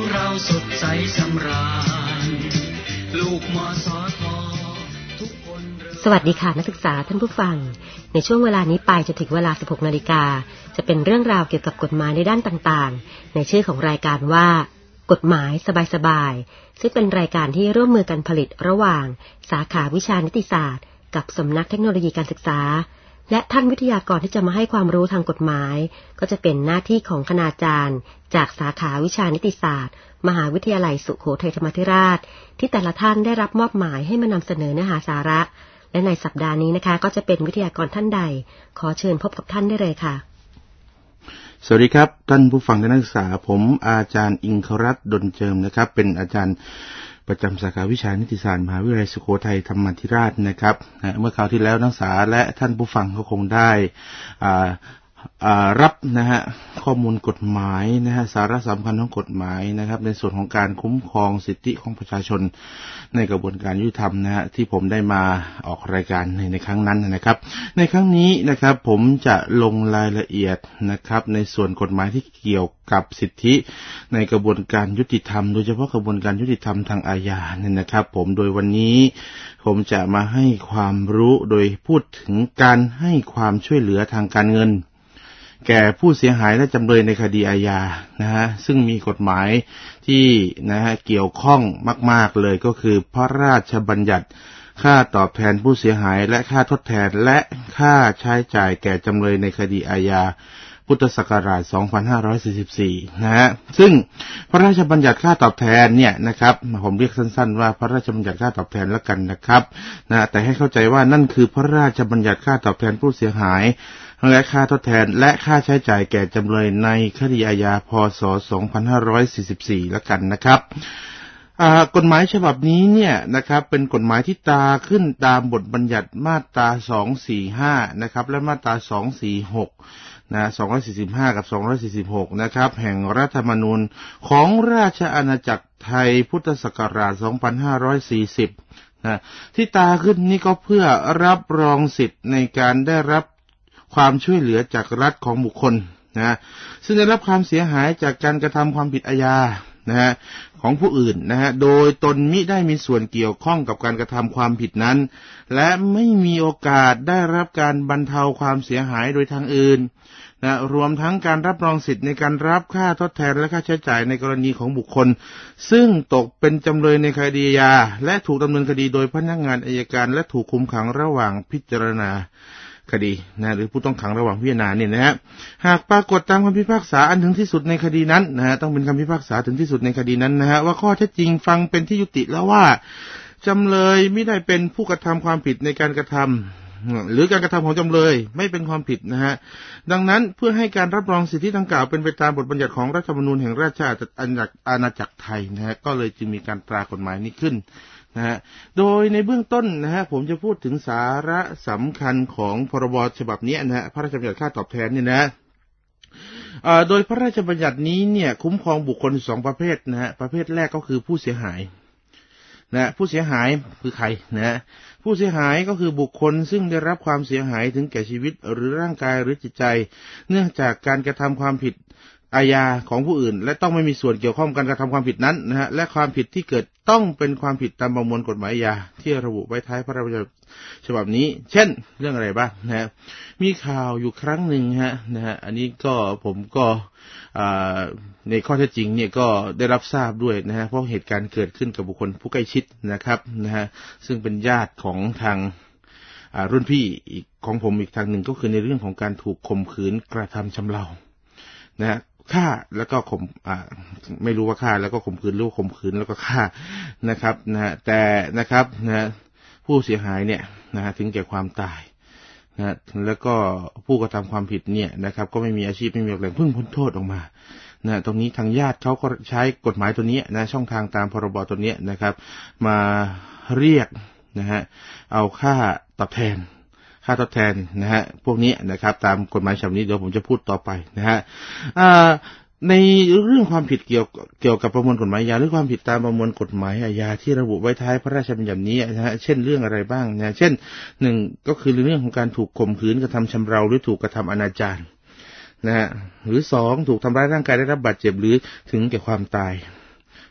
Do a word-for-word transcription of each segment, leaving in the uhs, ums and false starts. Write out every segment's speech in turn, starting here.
เราสดใสสำราญลูกมสททุกคนสวัสดีค่ะนักศึกษาท่านผู้ฟังในช่วงเวลานี้ไปจะถึงเวลา สิบหกนาฬิกา จะเป็นเรื่องราวเกี่ยวกับกฎหมายในด้านต่างๆในชื่อของรายการว่ากฎหมายสบายๆซึ่งเป็นรายการที่ร่วมมือกันผลิตระหว่างสาขาวิชานิติศาสตร์กับสำนักเทคโนโลยีการศึกษาและท่านวิทยากรที่จะมาให้ความรู้ทางกฎหมายก็จะเป็นหน้าที่ของคณาจารย์จากสาขาวิชานิติศาสตร์มหาวิทยาลัยสุโขทัยธรรมาธิราชที่แต่ละท่านได้รับมอบหมายให้มานำเสนอเนื้อหาสาระและในสัปดาห์นี้นะคะก็จะเป็นวิทยากรท่านใดขอเชิญพบกับท่านได้เลยค่ะสวัสดีครับท่านผู้ฟังและนักศึกษาผมอาจารย์อิงครัตน์ดลเจิมนะครับเป็นอาจารย์ประจำสาขาวิชานิติศาสตร์มหาวิทยาลัยสุโขทัยธรรมาธิราชนะครับเมื่อคราวที่แล้วนักศึกษาและท่านผู้ฟังก็คงได้อ่ารับนะฮะข้อมูลกฎหมายนะฮะสาระสำคัญของกฎหมายนะครับในส่วนของการคุ้มครองสิทธิของประชาชนในกระบวนการยุติธรรมนะฮะที่ผมได้มาออกรายการในในครั้งนั้นนะครับในครั้งนี้นะครับผมจะลงรายละเอียดนะครับในส่วนกฎหมายที่เกี่ยวกับสิทธิในกระบวนการยุติธรรมโดยเฉพาะกระบวนการยุติธรรมทางอาญาเนี่ยนะครับผมโดยวันนี้ผมจะมาให้ความรู้โดยพูดถึงการให้ความช่วยเหลือทางการเงินแก่ผู้เสียหายและจำเลยในคดีอาญานะฮะซึ่งมีกฎหมายที่นะฮะเกี่ยวข้องมากๆเลยก็คือพระราชบัญญัติค่าตอบแทนผู้เสียหายและค่าทดแทนและค่าใช้จ่ายแก่จำเลยในคดีอาญาพุทธศักราชสองพันห้าร้อยสี่สิบสี่นะฮะซึ่งพระราชบัญญัติค่าตอบแทนเนี่ยนะครับผมเรียกสั้นๆว่าพระราชบัญญัติค่าตอบแทนแล้วกันนะครับนะแต่ให้เข้าใจว่านั่นคือพระราชบัญญัติค่าตอบแทนผู้เสียหายและค่าทดแทนและค่าใช้จ่ายแก่จำเลยในคดีอาญาพ.ศ. สองพันห้าร้อยสี่สิบสี่แล้วกันนะครับกฎหมายฉบับนี้เนี่ยนะครับเป็นกฎหมายที่ตราขึ้นตามบทบัญญัติมาตราสองร้อยสี่สิบห้านะครับและมาตราสองร้อยสี่สิบหกนะสองร้อยสี่สิบห้ากับสองร้อยสี่สิบหกนะครับแห่งรัฐธรรมนูญของราชอาณาจักรไทยพุทธศักราชสองพันห้าร้อยสี่สิบนะที่ตราขึ้นนี้ก็เพื่อรับรองสิทธิ์ในการได้รับความช่วยเหลือจากรัฐของบุคคลนะซึ่งได้รับความเสียหายจากการกระทำความผิดอาญานะฮะของผู้อื่นนะฮะโดยตนมิได้มีส่วนเกี่ยวข้องกับการกระทำความผิดนั้นและไม่มีโอกาสได้รับการบรรเทาความเสียหายโดยทางอื่นนะรวมทั้งการรับรองสิทธิ์ในการรับค่าทดแทนและค่าใช้จ่ายในกรณีของบุคคลซึ่งตกเป็นจำเลยในคดีอาญาและถูกดำเนินคดีโดยพนักงานอัยการและถูกคุมขังระหว่างพิจารณาคดีนะหรือผู้ต้องขังระหว่างพิจารณาเนี่ยนะฮะหากปรากฏตามคำพิพากษาอันถึงที่สุดในคดีนั้นนะฮะต้องเป็นคำพิพากษาถึงที่สุดในคดีนั้นนะฮะว่าข้อเท็จจริงฟังเป็นที่ยุติแล้วว่าจำเลยไม่ได้เป็นผู้กระทำความผิดในการกระทำหรือการกระทำของจำเลยไม่เป็นความผิดนะฮะดังนั้นเพื่อให้การรับรองสิทธิดังกล่าวเป็นไปตามบทบัญญัติของรัฐธรรมนูญแห่งราชอาณาจักรไทยนะฮะก็เลยจึงมีการตรากฎหมายนี้ขึ้นนะฮะโดยในเบื้องต้นนะฮะผมจะพูดถึงสาระสำคัญของพรบฉบับนี้นะฮะพระราชบัญญัติค่าตอบแทนเนี่ยนะโดยพระราชบัญญัตินี้เนี่ยคุ้มครองบุคคลสองประเภทนะฮะประเภทแรกก็คือผู้เสียหายนะผู้เสียหายคือใครนะผู้เสียหายก็คือบุคคลซึ่งได้รับความเสียหายถึงแก่ชีวิตหรือร่างกายหรือจิตใจเนื่องจากการกระทำความผิดอาญาของผู้อื่นและต้องไม่มีส่วนเกี่ยวข้องกันกระทำความผิดนั้นนะฮะและความผิดที่เกิดต้องเป็นความผิดตามประมวลกฎหมายอาญาที่ระบุไว้ท้ายพระราชบัญญัติฉบับนี้เช่นเรื่องอะไรบ้างนะฮะมีข่าวอยู่ครั้งหนึ่งฮะนะฮะอันนี้ก็ผมก็ในข้อเท็จจริงเนี่ยก็ได้รับทราบด้วยนะฮะเพราะเหตุการณ์เกิดขึ้นกับบุคคลผู้ใกล้ชิดนะครับนะฮะซึ่งเป็นญาติของทางรุ่นพี่อีกของผมอีกทางหนึ่งก็คือในเรื่องของการถูกข่มขืนกระทำชำเรานะฮะฆ่าแล้วก็ข่มอ่าไม่รู้ว่าฆ่าแล้วก็ข่มขืนหรือข่มขืนแล้วก็ฆ่านะครับนะฮะแต่นะครับนะผู้เสียหายเนี่ยนะฮะถึงแก่ความตายนะแล้วก็ผู้กระทำความผิดเนี่ยนะครับก็ไม่มีอาชีพไม่มีอะไรเพิ่งพ้นโทษออกมานะตรงนี้ทางญาติเขาก็ใช้กฎหมายตัวนี้นะช่องทางตามพรบตัวนี้นะครับมาเรียกนะฮะเอาค่าตอบแทนค่าทดแทนนะฮะพวกนี้นะครับตามกฎหมายฉบับนี้เดี๋ยวผมจะพูดต่อไปนะฮะในเรื่องความผิดเกี่ยวเกี่ยวกับประมวลกฎหมายอาญาหรือความผิดตามประมวลกฎหมายอาญาที่ระบุไว้ท้ายพระราชบัญญัตินี้นะฮะเช่นเรื่องอะไรบ้างนะเช่นหนึ่งก็คือเรื่องของการถูกข่มขืนกระทำชำเราหรือถูกกระทำอนาจารนะฮะหรือสองถูกทำร้ายร่างกายได้รับบาดเจ็บหรือถึงแก่ความตาย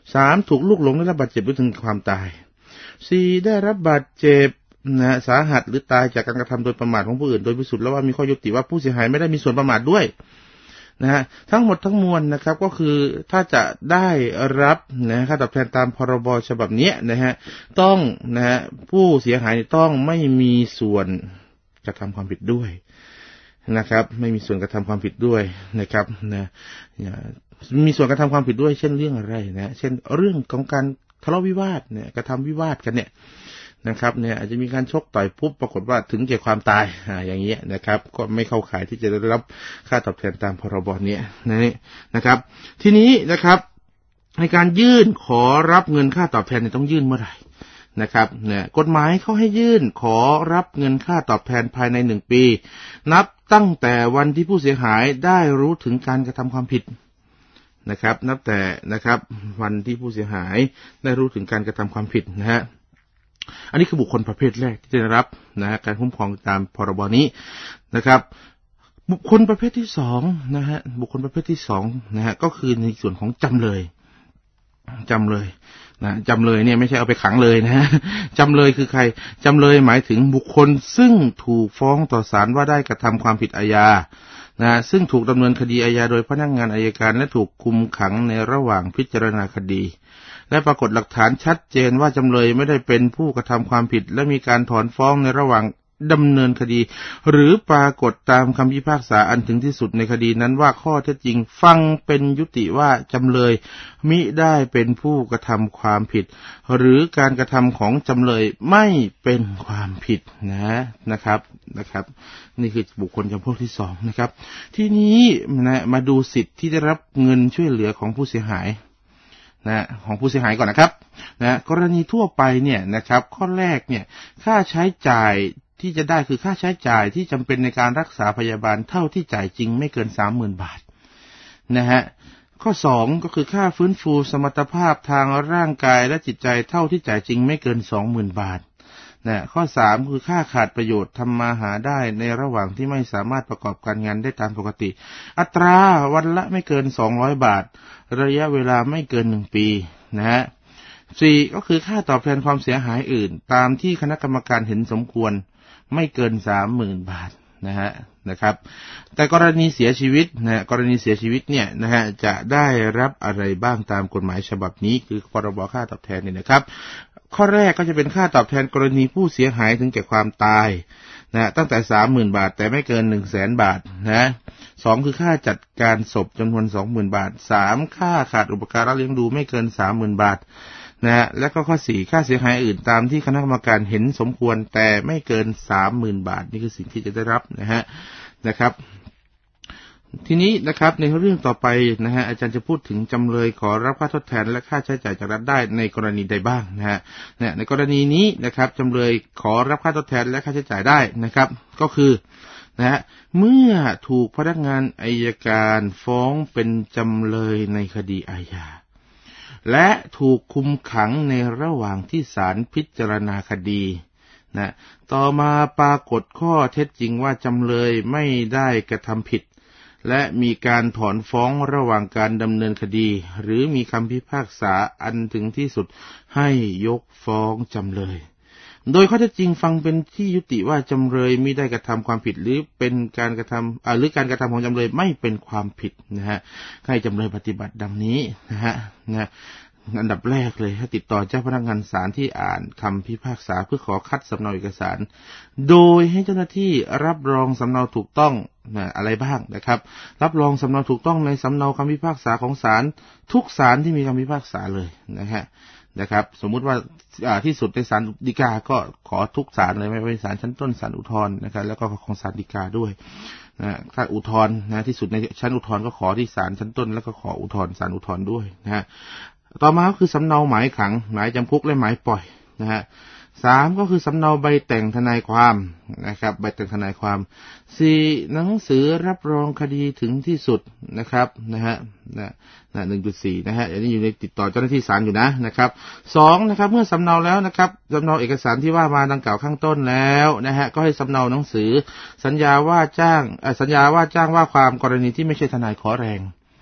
สามถูกลูกหลงได้รับบาดเจ็บหรือถึงความตายสี่ได้รับบาดเจ็บนะสาหัสหรือตายจากการกระทำโดยประมาทของผู้อื่นโดยพิสูจน์แล้วว่ามีข้อยุติว่าผู้เสียหายไม่ได้มีส่วนประมาทด้วยนะฮะทั้งหมดทั้งมวลนะครับก็คือถ้าจะได้รับนะค่าตอบแทนตามพรบฉบับนี้นะฮะต้องนะฮะผู้เสียหายต้องไม่มีส่วนกระทำความผิดด้วยนะครับไม่มีส่วนกระทำความผิดด้วยนะครับนะมีส่วนกระทำความผิดด้วยเช่นเรื่องอะไรนะเช่นเรื่องของการทะเลาะวิวาทเนี่ยกระทำวิวาทกันเนี่ยนะครับเนี่ยอาจจะมีการชกต่อยปุ๊บปรากฏว่าถึงแก่ความตายอ่าอย่างเงี้ยนะครับก็ไม่เข้าข่ายที่จะได้รับค่าตอบแทนตามพรบเนี้ยนี่นะครับทีนี้นะครับในการยื่นขอรับเงินค่าตอบแทนเนี่ยต้องยื่นเมื่อไหร่นะครับเนี่ยกฎหมายเขาให้ยื่นขอรับเงินค่าตอบแทนภายในหนึ่งปีนับตั้งแต่วันที่ผู้เสียหายได้รู้ถึงการกระทำความผิดนะครับนับแต่นะครับวันที่ผู้เสียหายได้รู้ถึงการกระทำความผิดนะฮะอันนี้คือบุคคลประเภทแรกที่จะได้รับนะฮะการคุ้มครองตามพรบนี้นะครับบุคคลประเภทที่สองนะฮะบุคคลประเภทที่สองนะฮะก็คือในส่วนของจำเลยจำเลยนะจำเลยเนี่ยไม่ใช่เอาไปขังเลยนะฮะจำเลยคือใครจำเลยหมายถึงบุคคลซึ่งถูกฟ้องต่อศาลว่าได้กระทำความผิดอาญานะซึ่งถูกดำเนินคดีอาญาโดยพนักงานอัยการและถูกคุมขังในระหว่างพิจารณาคดีและปรากฏหลักฐานชัดเจนว่าจำเลยไม่ได้เป็นผู้กระทำความผิดและมีการถอนฟ้องในระหว่างดำเนินคดีหรือปรากฏตามคำพิพากษาอันถึงที่สุดในคดีนั้นว่าข้อเท็จจริงฟังเป็นยุติว่าจำเลยมิได้เป็นผู้กระทำความผิดหรือการกระทำของจำเลยไม่เป็นความผิดนะนะครับนะครับนี่คือบุคคลจำพวกที่สองนะครับทีนี้นะมาดูสิทธิ์ที่ได้รับเงินช่วยเหลือของผู้เสียหายนะของผู้เสียหายก่อนนะครับนะกรณีทั่วไปเนี่ยนะครับข้อแรกเนี่ยค่าใช้จ่ายที่จะได้คือค่าใช้จ่ายที่จำเป็นในการรักษาพยาบาลเท่าที่จ่ายจริงไม่เกิน สามหมื่น บาทนะฮะข้อสองก็คือค่าฟื้นฟูสมรรถภาพทางร่างกายและจิตใจเท่าที่จ่ายจริงไม่เกิน สองหมื่น บาทนะข้อสามคือค่าขาดประโยชน์ทำมาหาได้ในระหว่างที่ไม่สามารถประกอบการงานได้ตามปกติอัตราวันละไม่เกินสองร้อยบาทระยะเวลาไม่เกินหนึ่งปีนะฮะสี่ก็คือค่าตอบแทนความเสียหายอื่นตามที่คณะกรรมการเห็นสมควรไม่เกิน สามหมื่น บาทนะฮะนะครับแต่กรณีเสียชีวิตนะกรณีเสียชีวิตเนี่ยนะฮะจะได้รับอะไรบ้างตามกฎหมายฉบับนี้คือพรบค่าตอบแทนเนี่ยนะครับข้อแรกก็จะเป็นค่าตอบแทนกรณีผู้เสียหายถึงแก่ความตายนะตั้งแต่ สามหมื่น บาทแต่ไม่เกิน หนึ่งแสน บาทนะสองคือค่าจัดการศพจำนวน สองหมื่น บาทสามค่าขาดอุปการะเลี้ยงดูไม่เกิน สามหมื่น บาทนะฮะและก็ข้อสี่ค่าเสียหายอื่นตามที่คณะกรรมการเห็นสมควรแต่ไม่เกิน สามหมื่น บาทนี่คือสิ่งที่จะได้รับนะฮะนะครับทีนี้นะครับในเรื่องต่อไปนะฮะอาจารย์จะพูดถึงจำเลยขอรับค่าทดแทนและค่าใช้จ่ายจากรัฐได้ในกรณีใดบ้างนะฮะเนี่ยในกรณีนี้นะครับจำเลยขอรับค่าทดแทนและค่าใช้จ่ายได้นะครับก็คือนะฮะเมื่อถูกพนักงานอัยการฟ้องเป็นจำเลยในคดีอาญาและถูกคุมขังในระหว่างที่ศาลพิจารณาคดีนะต่อมาปรากฏข้อเท็จจริงว่าจำเลยไม่ได้กระทำผิดและมีการถอนฟ้องระหว่างการดำเนินคดีหรือมีคำพิพากษาอันถึงที่สุดให้ยกฟ้องจำเลยโดยข้อเท็จจริงฟังเป็นที่ยุติว่าจำเลยมิได้กระทำความผิดหรือเป็นการกระทำอ่าหรือการกระทำของจำเลยไม่เป็นความผิดนะฮะให้จำเลยปฏิบัติดังนี้นะฮะนะอันดับแรกเลยให้ติดต่อเจ้าพนักงานศาลที่อ่านคำพิพากษาเพื่อขอคัดสำเนาเอกสารโดยให้เจ้าหน้าที่รับรองสำเนาถูกต้องนะอะไรบ้างนะครับรับรองสำเนาถูกต้องในสำเนาคำพิพากษาของศาลทุกศาลที่มีคำพิพากษาเลยนะฮะนะครับสมมุติว่าที่สุดในศาลฎีกาก็ขอทุกศาลเลยไม่ว่าศาลชั้นต้นศาลอุทธรณ์นะครับแล้วก็ของศาลฎีกาด้วยนะถ้าอุทธรณ์นะที่สุดในชั้นอุทธรณ์ก็ขอที่ศาลชั้นต้นแล้วก็ขออุทธรณ์ศาลอุทธรณ์ด้วยนะฮะต่อมาก็คือสำเนาหมายขังหมายจำคุกและหมายปล่อยนะฮะสามก็คือสำเนาใบแต่งทนายความนะครับใบแต่งทนายความสี่หนังสือรับรองคดีถึงที่สุดนะครับนะฮะนะนะ หนึ่งจุดสี่ นะฮะอันนี้อยู่ในติดต่อเจ้าหน้าที่ศาลอยู่นะนะครับสองนะครับเมื่อสำเนาแล้วนะครับสำเนาเอกสารที่ว่ามาดังกล่าวข้างต้นแล้วนะฮะก็ให้สำเนาหนังสือสัญญาว่าจ้างสัญญาว่าจ้างว่าความกรณีที่ไม่ใช่ทนายขอแรง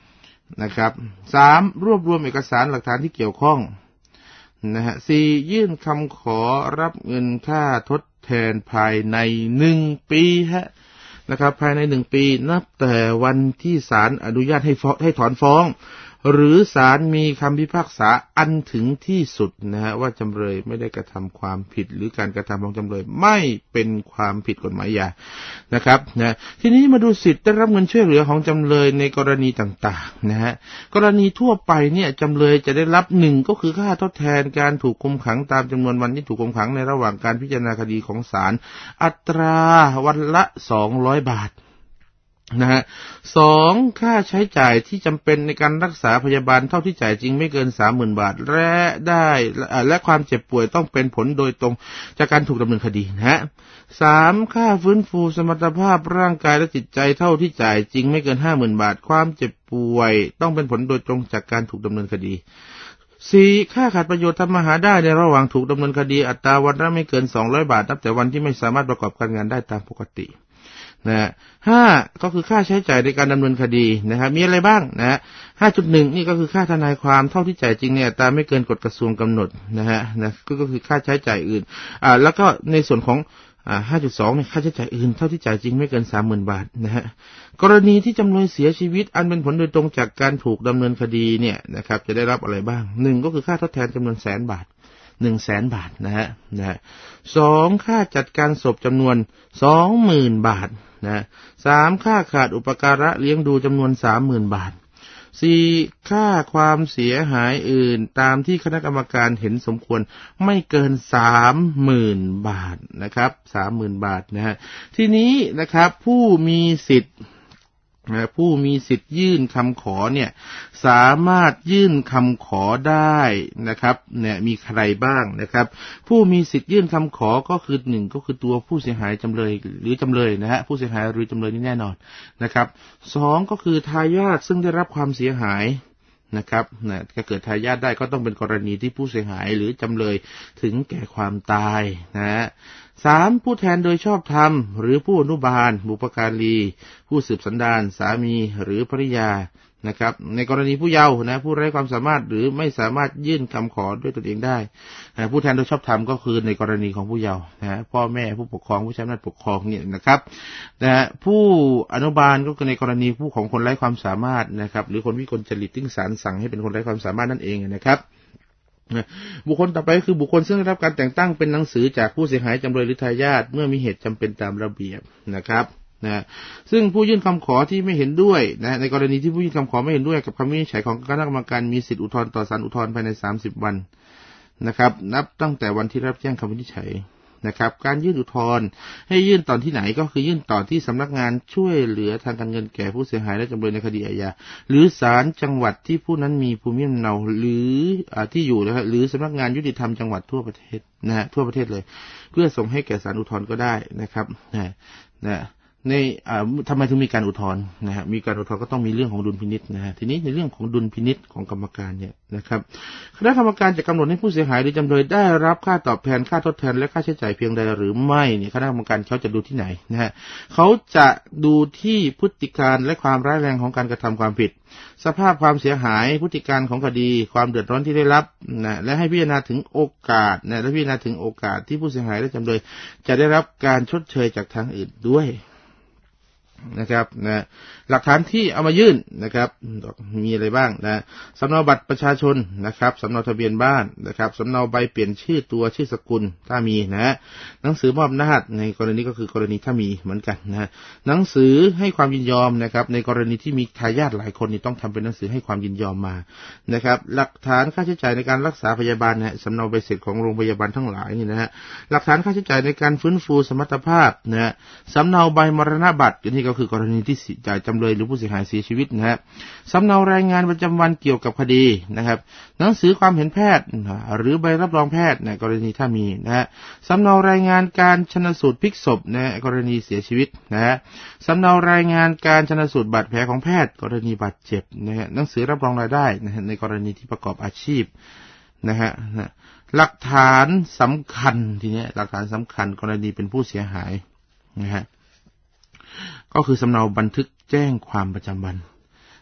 นะครับสามรวบรวมเอกสารหลักฐานที่เกี่ยวข้องนะฮะสี่ยื่นคำขอรับเงินค่าทดแทนภายในหนึ่งปีฮะนะครับภายในหนึ่งปีนับแต่วันที่ศาลอนุญาตให้ฟ้องให้ถอนฟ้องหรือศาลมีคำพิพากษาอันถึงที่สุดนะฮะว่าจำเลยไม่ได้กระทำความผิดหรือการกระทำของจำเลยไม่เป็นความผิดกฎหมายยานะครับนะทีนี้มาดูสิทธิ์ได้รับเงินช่วยเหลือของจำเลยในกรณีต่างๆนะฮะกรณีทั่วไปเนี่ยจำเลยจะได้รับหนึ่งก็คือค่าทดแทนการถูกคุมขังตามจำนวนวันที่ถูกคุมขังในระหว่างการพิจารณาคดีของศาลอัตราวันละสองร้อยบาทนะฮะสองค่าใช้จ่ายที่จำเป็นในการรักษาพยาบาลเท่าที่จ่ายจริงไม่เกิน สามหมื่น บาทและได้และความเจ็บป่วยต้องเป็นผลโดยตรงจากการถูกดำเนินคดีนะฮะสามค่าฟื้นฟูสมรรถภาพร่างกายและจิตใจเท่าที่จ่ายจริงไม่เกิน ห้าหมื่น บาทความเจ็บป่วยต้องเป็นผลโดยตรงจากการถูกดำเนินคดีสี่ค่าขาดประโยชน์ทำมาหาได้ในระหว่างถูกดำเนินคดีอัตราวันละไม่เกินสองร้อยบาทนับแต่วันที่ไม่สามารถประกอบการงานได้ตามปกตินะฮะห้าก็คือค่าใช้จ่ายในการดำเนินคดีนะครับมีอะไรบ้างนะฮะ ห้าจุดหนึ่ง นี่ก็คือค่าทนายความเท่าที่จ่ายจริงเนี่ยอัตราไม่เกินกฎกระทรวงกำหนดนะฮะนะก็คือค่าใช้จ่ายอื่นอ่าแล้วก็ในส่วนของอ่า ห้าจุดสอง เนี่ยค่าใช้จ่ายอื่นเท่าที่จ่ายจริงไม่เกิน สามหมื่น บาทนะฮะกรณีที่จำเลยเสียชีวิตอันเป็นผลโดยตรงจากการถูกดำเนินคดีเนี่ยนะครับจะได้รับอะไรบ้างหนึ่งก็คือค่าทดแทนจำนวนแสนบาทหนึ่งแสนบาทนะฮะนะฮะสองค่าจัดการศพจำนวน สองหมื่น บาทนะสามค่าขาดอุปการะเลี้ยงดูจำนวน สามหมื่น บาทสี่ค่าความเสียหายอื่นตามที่คณะกรรมการเห็นสมควรไม่เกิน สามหมื่น บาทนะครับ สามหมื่น บาทนะฮะทีนี้นะครับผู้มีสิทธิ์ผู้มีสิทธิ์ยื่นคำขอเนี่ยสามารถยื่นคำขอได้นะครับเนี่ยมีใครบ้างนะครับผู้มีสิทธิ์ยื่นคำขอก็คือหนึ่งก็คือตัวผู้เสียหายจำเลยหรือจำเลยนะฮะผู้เสียหายหรือจำเลยนี่แน่นอนนะครับสองก็คือทายาทซึ่งได้รับความเสียหายนะครับนะถ้าเกิดทายาทได้ก็ต้องเป็นกรณีที่ผู้เสียหายหรือจำเลยถึงแก่ความตายนะฮะสามผู้แทนโดยชอบธรรมหรือผู้อนุบาลบุปการีผู้สืบสันดานสามีหรือภริยานะครับในกรณีผู้เยาว์นะผู้ไร้ความสามารถหรือไม่สามารถยื่นคำขอด้วยตนเองได้นะผู้แทนโดยชอบธรรมก็คือในกรณีของผู้เยาว์นะพ่อแม่ผู้ปกครองผู้ใช้อำนาจปกครองเนี่ยนะครับนะผู้อนุบาลก็คือในกรณีผู้ของคนไร้ความสามารถนะครับหรือคนวิกลจริตที่ศาลสั่งให้เป็นคนไร้ความสามารถนั่นเองนะครับบุคคลต่อไปก็คือบุคคลซึ่งได้รับการแต่งตั้งเป็นหนังสือจากผู้เสียหายจำเลยหรือทายาทเมื่อมีเหตุจำเป็นตามระเบียบนะครับนะซึ่งผู้ยื่นคำขอที่ไม่เห็นด้วยนะในกรณีที่ผู้ยื่นคำขอไม่เห็นด้วยกับคำวินิจฉัยของคณะกรรมการมีสิทธิอุทธรณ์ต่อศาลอุทธรณ์ภายในสามสิบวันนะครับนับตั้งแต่วันที่รับแจ้งคำวินิจฉัยนะครับการยื่นอุทธรณ์ให้ยื่นต่อที่ไหนก็คือยื่นต่อที่สำนักงานช่วยเหลือทางการเงินแก่ผู้เสียหายและจำเลยในคดีอาญาหรือศาลจังหวัดที่ผู้นั้นมีภูมิลำเนาหรือที่อยู่นะครับหรือสำนักงานยุติธรรมจังหวัดทั่วประเทศนะฮะทั่วประเทศเลยเพื่อส่งให้แก่ศาลอุทธรณ์ก็ได้นะครับนะนะในอ่าทำไมถึงมีการอุทธรณ์นะฮะมีการอุทธรณ์ก็ต้องมีเรื่องของดุลพินิจนะฮะทีนี้ในเรื่องของดุลพินิจของกรรมการเนี่ยนะครับคณะกรรมการจะกำหนดให้ผู้เสียหายหรือจำเลยได้รับค่าตอบแทนค่าทดแทนและค่าใช้จ่ายเพียงใดหรือไม่เนี่ยคณะกรรมการเขาจะดูที่ไหนนะฮะเขาจะดูที่พฤติการและความร้ายแรงของการกระทำความผิดสภาพความเสียหายพฤติการของคดีความเดือดร้อนที่ได้รับนะและให้พิจารณาถึงโอกาสนะและพิจารณาถึงโอกาสที่ผู้เสียหายและจำเลยจะได้รับการชดเชยจากทางอื่นด้วยนะครับนะหลักฐานที่เอามายื่นนะครับมีอะไรบ้างนะสำเนาบัตรประชาชนนะครับสำเนาทะเบียนบ้านนะครับสำเนาใบเปลี่ยนชื่อตัวชื่อสกุลถ้ามีนะหนังสือมอบอำนาจในกรณีก็คือกรณีถ้ามีเหมือนกันนะหนังสือให้ความยินยอมนะครับในกรณีที่มีทายาทหลายคนนี่ต้องทำเป็นหนังสือให้ความยินยอมมานะครับหลักฐานค่าใช้จ่ายในการรักษาพยาบาลนะสำเนาใบเสร็จของโรงพยาบาลทั้งหลายนี่นะฮะหลักฐานค่าใช้จ่ายในการฟื้นฟูสมรรถภาพนะสำเนาใบมรณบัตรนี่ก็คือกรณีที่จ่ายจำเลยหรือผู้เสียหายเสียชีวิตนะฮะสำเนารายงานประจำวันเกี่ยวกับคดีนะครับหนังสือความเห็นแพทย์หรือใบรับรองแพทย์ในกรณีถ้ามีนะฮะสำเนารายงานการชันสูตรพลิกศพนะกรณีเสียชีวิตนะฮะสำเนารายงานการชันสูตรบาดแผลของแพทย์กรณีบาดเจ็บนะฮะหนังสือรับรองรายได้นะฮะในกรณีที่ประกอบอาชีพนะฮะหลักฐานสำคัญทีนี้หลักฐานสำคัญกรณีเป็นผู้เสียหายนะฮะก็คือสำเนาบันทึกแจ้งความประจำวัน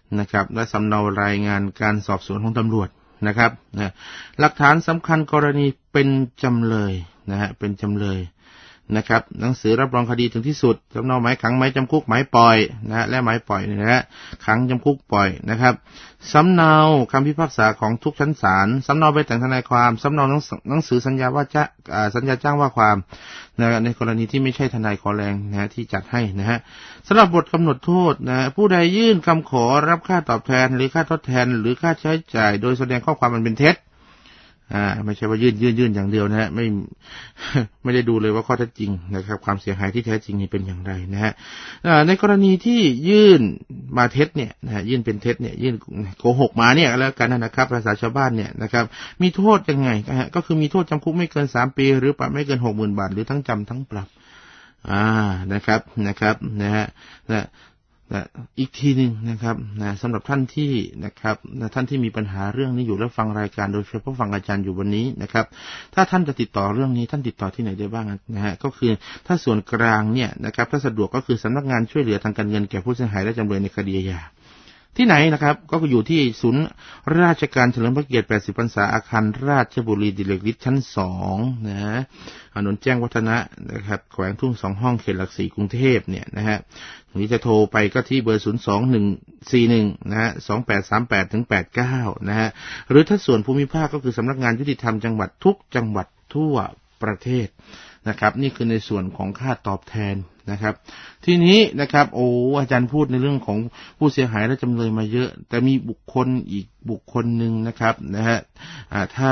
นะครับและสำเนารายงานการสอบสวนของตำรวจนะครับนะหลักฐานสำคัญกรณีเป็นจำเลยนะฮะเป็นจำเลยนะครับหนังสือรับรองคดีถึงที่สุดสำเนาหมายขังหมายจำคุกหมายปล่อยนะฮะและหมายปล่อยนะฮะขังจำคุกปล่อยนะครับสำเนาคำพิพากษาของทุกชั้นศาลสำเนาใบแต่งทนายความสำเนาหนังสือสัญญาว่าจะสัญญาจ้างว่าความนะในกรณีที่ไม่ใช่ทนายขอแรงนะฮะที่จัดให้นะฮะสำหรับบทกำหนดโทษนะผู้ใดยื่นคำขอรับค่าตอบแทนหรือค่าทดแทนหรือค่าใช้จ่ายโดยแสดงข้อความมันเป็นเท็จอ่าไม่ใช่ว่ายื่นยื่นยื่นอย่างเดียวนะฮะไม่ไม่ได้ดูเลยว่าข้อเท็จจริงนะครับความเสียหายที่แท้จริงนี่เป็นอย่างไรนะฮะในกรณีที่ยื่นมาเท็จเนี่ยนะฮะยื่นเป็นเท็จเนี่ยยื่นโกหกมาเนี่ยแล้วกันนะครับภาษาชาวบ้านเนี่ยนะครับมีโทษยังไงนะฮะก็คือมีโทษจำคุกไม่เกินสามปีหรือปรับไม่เกิน หกหมื่น บาทหรือทั้งจำทั้งปรับอ่านะครับนะครับนะฮะนะนะอีกทีนึงนะครับนะสำหรับท่านที่นะครับนะท่านที่มีปัญหาเรื่องนี้อยู่แล้วฟังรายการโดยเฉพาะฟังอาจารย์อยู่วันนี้นะครับถ้าท่านจะติดต่อเรื่องนี้ท่านติดต่อที่ไหนได้บ้างนะฮะก็คือถ้าส่วนกลางเนี่ยนะครับถ้าสะดวกก็คือสำนักงานช่วยเหลือทางการเงินแก่ผู้เสียหายและจำเลยในคดีอาญาที่ไหนนะครับก็อยู่ที่ศูนย์ราชการเฉลิมพระเกียรติแปดสิบพรรษาอาคารราชบุรีดิเลกฤทธิ์ชั้นสองนะฮะถนนแจ้งวัฒนะนะครับแขวงทุ่งสองห้องเขตหลักสี่กรุงเทพเนี่ยนะฮะหรือจะโทรไปก็ที่เบอร์ศูนย์ สอง หนึ่ง สี่ หนึ่งนะฮะสองแปดสามแปดถึงแปดเก้านะฮะหรือถ้าส่วนภูมิภาคก็คือสำนักงานยุติธรรมจังหวัดทุกจังหวัดทั่วประเทศนะครับนี่คือในส่วนของค่าตอบแทนนะครับทีนี้นะครับโอ้อาจารย์พูดในเรื่องของผู้เสียหายและจำเลยมาเยอะแต่มีบุคคลอีกบุคคลหนึ่งนะครับนะฮะถ้า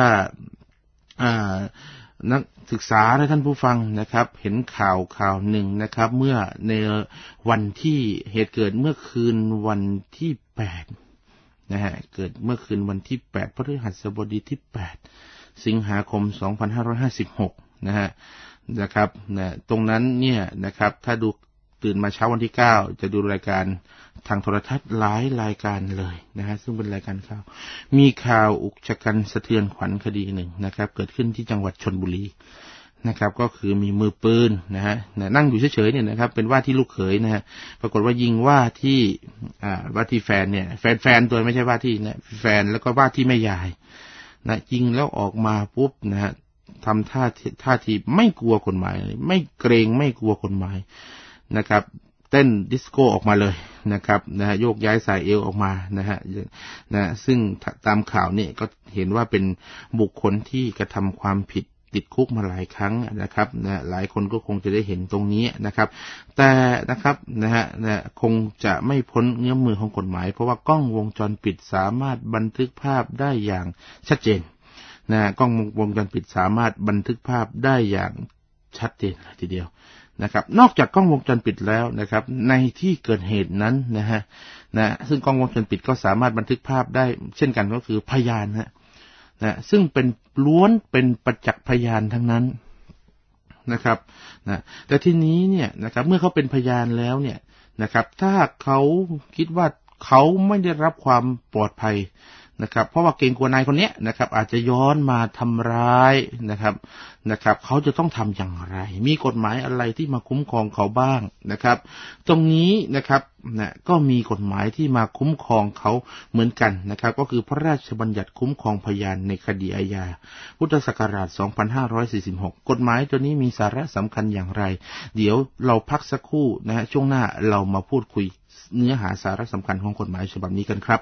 นักศึกษาและท่านผู้ฟังนะครับเห็นข่าวข่าวหนึ่งนะครับเมื่อในวันที่เหตุเกิดเมื่อคืนวันที่แปดนะฮะเกิดเมื่อคืนวันที่แปดพฤหัสบดีที่แปดสิงหาคมสองพันห้าร้อยห้าสิบหกนะฮะนะครับนะตรงนั้นเนี่ยนะครับถ้าดูตื่นมาเช้าวันที่เก้าจะดูรายการทางโทรทัศน์หลายรายการเลยนะฮะซึ่งเป็นรายการข่าวมีข่าวอุกชะกันสะเทือนขวัญคดีหนึ่งนะครับเกิดขึ้นที่จังหวัดชลบุรีนะครับก็คือมีมือปืนนะฮะนั่งอยู่เฉยๆเนี่ยนะครับเป็นว่าที่ลูกเขยนะฮะปรากฏว่ายิงว่าที่อ่าว่าที่แฟนเนี่ยแฟนๆตัวไม่ใช่ว่าที่นะแฟนแล้วก็ว่าที่แม่ยายนะยิงแล้วออกมาปุ๊บนะฮะทำท่าท่าทีไม่กลัวกฎหมายไม่เกรงไม่กลัวกฎหมายนะครับเต้นดิสโก้ออกมาเลยนะครับนะฮะโยกย้ายสายเอวออกมานะฮะนะซึ่งตามข่าวนี่ก็เห็นว่าเป็นบุคคลที่กระทำความผิดติดคุกมาหลายครั้งนะครับนะหลายคนก็คงจะได้เห็นตรงนี้นะครับแต่นะครับนะฮะนะคงจะไม่พ้นเงื้อมมือของกฎหมายเพราะว่ากล้องวงจรปิดสามารถบันทึกภาพได้อย่างชัดเจนนะกล้องวงจรปิดสามารถบันทึกภาพได้อย่างชัดเจนเลยทีเดียวนะครับนอกจากกล้องวงจรปิดแล้วนะครับในที่เกิดเหตุนั้นนะฮะนะซึ่งกล้องวงจรปิดก็สามารถบันทึกภาพได้เช่นกันก็คือพยานนะนะซึ่งเป็นล้วนเป็นประจักษ์พยานทั้งนั้นนะครับนะแต่ทีนี้เนี่ยนะครับเมื่อเขาเป็นพยานแล้วเนี่ยนะครับถ้าเขาคิดว่าเขาไม่ได้รับความปลอดภัยนะครับเพราะว่าเกรงกลัวนายคนนี้นะครับอาจจะย้อนมาทำร้ายนะครับนะครับเขาจะต้องทำอย่างไรมีกฎหมายอะไรที่มาคุ้มครองเขาบ้างนะครับตรงนี้นะครับนะก็มีกฎหมายที่มาคุ้มครองเขาเหมือนกันนะครับก็คือพระราชบัญญัติคุ้มครองพยานในคดีอาญาพุทธศักราชสองพันห้าร้อยสี่สิบหกกฎหมายตัวนี้มีสาระสำคัญอย่างไรเดี๋ยวเราพักสักครู่นะฮะช่วงหน้าเรามาพูดคุยเนื้อหาสาระสำคัญของกฎหมายฉบับนี้กันครับ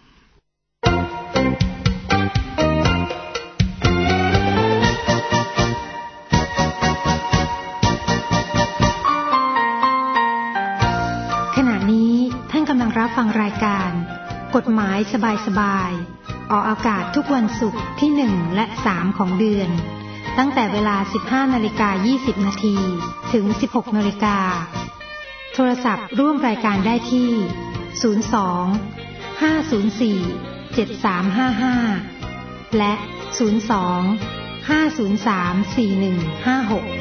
ขณะนี้ท่านกำลังรับฟังรายการกฎหมายสบายๆออกอากาศทุกวันศุกร์ที่หนึ่งและสามของเดือนตั้งแต่เวลา สิบห้านาฬิกายี่สิบนาทีถึง สิบหกนาฬิกาโทรศัพท์ร่วมรายการได้ที่ศูนย์ สอง ห้า ศูนย์ สี่ เจ็ด สาม ห้า ห้าและศูนย์ สอง ห้า ศูนย์ สาม สี่ หนึ่ง ห้า หก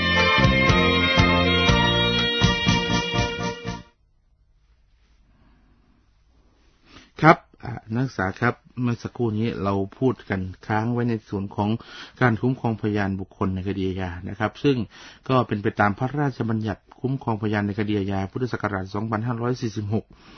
ครับนักศึกษาครับเมื่อสักครู่นี้เราพูดกันค้างไว้ในส่วนของการคุ้มครองพยานบุคคลในคดีอาญานะครับซึ่งก็เป็นไปตามพระราชบัญญัติคุ้มครองพยานในคดีอาญาพุทธศักราชสองพันห้าร้อยสี่สิบหก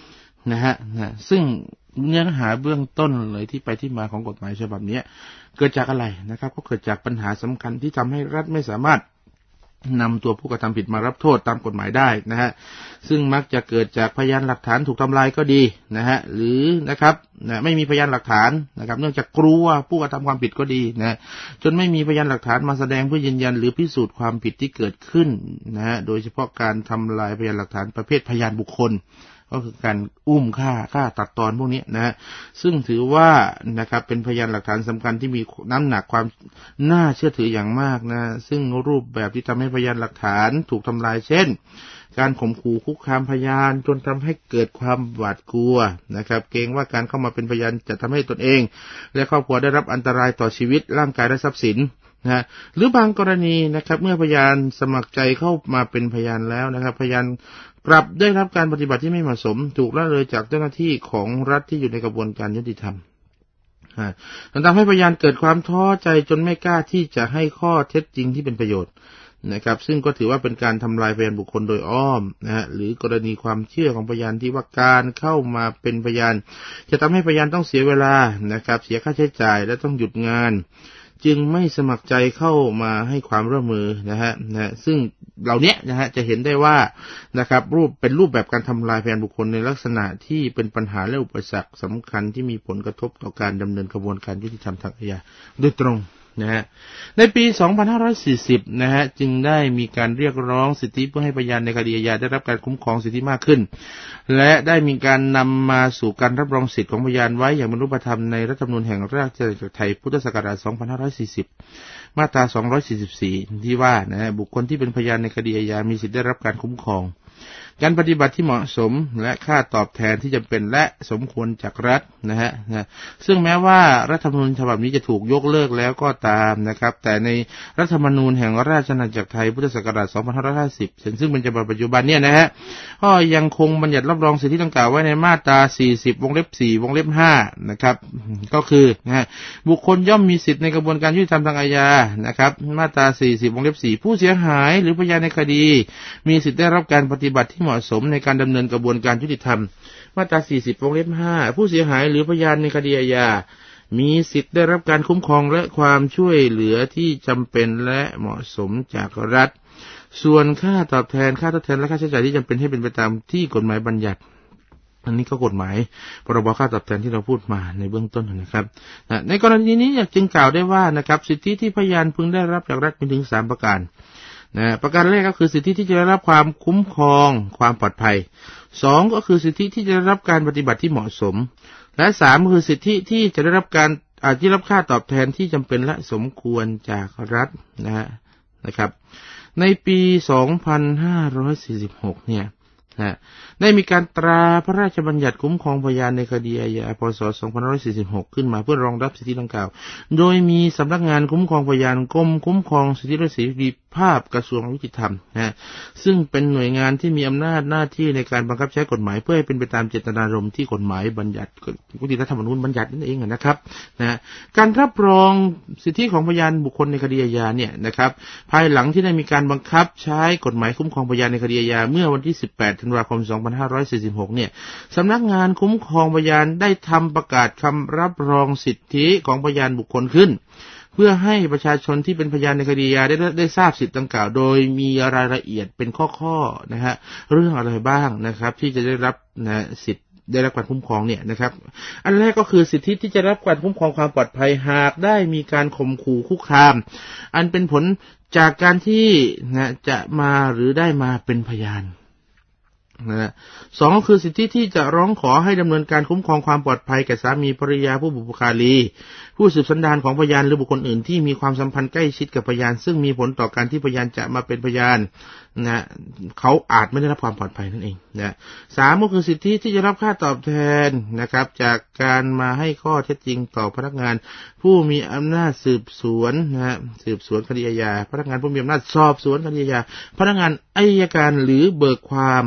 นะฮะนะซึ่งเนื้อหาเบื้องต้นเลยที่ไปที่มาของกฎหมายฉบับนี้เกิดจากอะไรนะครับก็เกิดจากปัญหาสำคัญที่ทำให้รัฐไม่สามารถนำตัวผู้กระทำผิดมารับโทษตามกฎหมายได้นะฮะซึ่งมักจะเกิดจากพยานหลักฐานถูกทำลายก็ดีนะฮะหรือนะครับนะไม่มีพยานหลักฐานนะครับเนื่องจากกลัวผู้กระทำความผิดก็ดีนะจนไม่มีพยานหลักฐานมาแสดงเพื่อยืนยันหรือพิสูจน์ความผิดที่เกิดขึ้นนะฮะโดยเฉพาะการทำลายพยานหลักฐานประเภทพยานบุคคลก็คือการอุ้มฆ่าฆ่าตัดตอนพวกนี้นะฮะซึ่งถือว่านะครับเป็นพยานหลักฐานสำคัญที่มีน้ำหนักความน่าเชื่อถืออย่างมากนะซึ่งรูปแบบที่ทำให้พยานหลักฐานถูกทำลายเช่นการข่มขู่คุกคามพยานจนทำให้เกิดความหวาดกลัวนะครับเกรงว่าการเข้ามาเป็นพยานจะทำให้ตนเองและครอบครัวได้รับอันตรายต่อชีวิตร่างกายและทรัพย์สินนะหรือบางกรณีนะครับเมื่อพยานสมัครใจเข้ามาเป็นพยานแล้วนะครับพยานกลับได้รับการปฏิบัติที่ไม่เหมาะสมถูกละเลยจากเจ้าหน้าที่ของรัฐที่อยู่ในกระบวนการยุติธรรมจนทำให้พยานเกิดความท้อใจจนไม่กล้าที่จะให้ข้อเท็จจริงที่เป็นประโยชน์นะครับซึ่งก็ถือว่าเป็นการทำลายพยานบุคคลโดยอ้อมนะฮะหรือกรณีความเชื่อของพยานที่ว่าการเข้ามาเป็นพยานจะทำให้พยานต้องเสียเวลานะครับเสียค่าใช้จ่ายและต้องหยุดงานจึงไม่สมัครใจเข้ามาให้ความร่วมมือนะฮะนะซึ่งเหล่านี้นะฮะจะเห็นได้ว่านะครับรูปเป็นรูปแบบการทำลายพยานบุคคลในลักษณะที่เป็นปัญหาและอุปสรรคสำคัญที่มีผลกระทบต่อการดำเนินกระบวนการยุติธรรมทางอาญาโดยตรงนะฮะในปีสองพันห้าร้อยสี่สิบนะฮะจึงได้มีการเรียกร้องสิทธิเพื่อให้พยานในคดีอาญาได้รับการคุ้มครองสิทธิมากขึ้นและได้มีการนำมาสู่การรับรองสิทธิของพยานไว้อย่างเป็นรูปธรรมในรัฐธรรมนูญแห่งราชอาณาจักรไทยพุทธศักราชสองพันห้าร้อยสี่สิบมาตราสองร้อยสี่สิบสี่ที่ว่านะฮะบุคคลที่เป็นพยานในคดีอาญามีสิทธิได้รับการคุ้มครองการปฏิบัติที่เหมาะสมและค่าตอบแทนที่จำเป็นและสมควรจากรัฐนะฮะนะซึ่งแม้ว่ารัฐธรรมนูญฉบับนี้จะถูกยกเลิกแล้วก็ตามนะครับแต่ในรัฐธรรมนูญแห่งราชอาณาจักรไทยพุทธศักราชสองพันห้าร้อยห้าสิบซึ่งเป็นฉบับปัจจุบันเนี่ยนะฮะก็ยังคงบัญญัติรับรองสิทธิดังกล่าวไว้ในมาตราสี่สิบวงเล็บสี่วงเล็บห้านะครับก็คือนะฮะบุคคลย่อมมีสิทธิในกระบวนการยุติธรรมทางอาญานะครับมาตราสี่สิบวงเล็บสี่ผู้เสียหายหรือพยานในคดีมีสิทธิได้รับการปฏิบัติที่เหมาะสมในการดำเนินกระบวนการยุติธรรมมาตราสี่สิบวงเล็บห้าผู้เสียหายหรือพยานในคดีอาญามีสิทธิได้รับการคุ้มครองและความช่วยเหลือที่จำเป็นและเหมาะสมจากรัฐส่วนค่าตอบแทนค่าทดแทนและค่าใช้จ่ายที่จำเป็นให้เป็นไปตามที่กฎหมายบัญญัติอันนี้ก็กฎหมายพรบค่าตอบแทนที่เราพูดมาในเบื้องต้นนะครับในกรณีนี้จึงกล่าวได้ว่านะครับสิทธิที่พยานพึงได้รับจากรัฐมีถึงสามประการนะประการแรกก็คือสิทธิที่จะได้รับความคุ้มครองความปลอดภัยสองก็คือสิทธิที่จะได้รับการปฏิบัติที่เหมาะสมและสามคือสิทธิที่จะได้รับการอาจจะรับค่าตอบแทนที่จำเป็นและสมควรจากรัฐนะฮะนะครับในปีสองพันห้าร้อยสี่สิบหกเนี่ยนะได้มีการตราพระราชบัญญัติคุ้มครองพยานในคดีอาญาพ.ศ. สองพันห้าร้อยสี่สิบหกขึ้นมาเพื่อรองรับสิทธิดังกล่าวโดยมีสำนักงานคุ้มครองพยานกรมคุ้มครองสิทธิและเสรีภาพกระทรวงยุติธรรมนะซึ่งเป็นหน่วยงานที่มีอำนาจหน้าที่ในการบังคับใช้กฎหมายเพื่อให้เป็นไปตามเจตนารมณ์ที่กฎหมายบัญญัติกฎรัฐธรรมนูญบัญญัตินั่นเองนะครับนะการรับรองสิทธิของพยานบุคคลในคดีอาญาเนี่ยนะครับภายหลังที่ได้มีการบังคับใช้กฎหมายคุ้มครองพยานในคดีอาญาเมื่อวันที่สิบแปดธันวาคมสองพันห้าร้อยสี่สิบหกเนี่ยสำนักงานคุ้มครองพยานได้ทำประกาศคำรับรองสิทธิของพยานบุคคลขึ้นเพื่อให้ประชาชนที่เป็นพยานในคดีอาญาได้ได้ทราบสิทธิดังกล่าวโดยมีรายละเอียดเป็นข้อๆนะฮะเรื่องอะไรบ้างนะครับที่จะได้รับนะสิทธิได้รับการคุ้มครองเนี่ยนะครับอันแรกก็คือสิทธิที่จะรับการคุ้มครองความปลอดภัยหากได้มีการข่มขู่คุกคามอันเป็นผลจากการที่นะจะมาหรือได้มาเป็นพยานนะสองคือสิทธิที่จะร้องขอให้ดำเนินการคุ้มครองความปลอดภัยแก่สามีภริยาผู้บุพการีผู้สืบสันดานของพยานหรือบุคคลอื่นที่มีความสัมพันธ์ใกล้ชิดกับพยานซึ่งมีผลต่อการที่พยานจะมาเป็นพยานนะเขาอาจไม่ได้รับความปลอดภัยนั่นเองนะสามก็คือสิทธิที่จะรับค่าตอบแทนนะครับจากการมาให้ข้อเท็จจริงต่อพนักงานผู้มีอำนาจสืบสวนนะสืบสวนคดีอาญาพนักงานผู้มีอำนาจสอบสวนคดีอาญาพนักงานอัยการหรือเบิกความนะ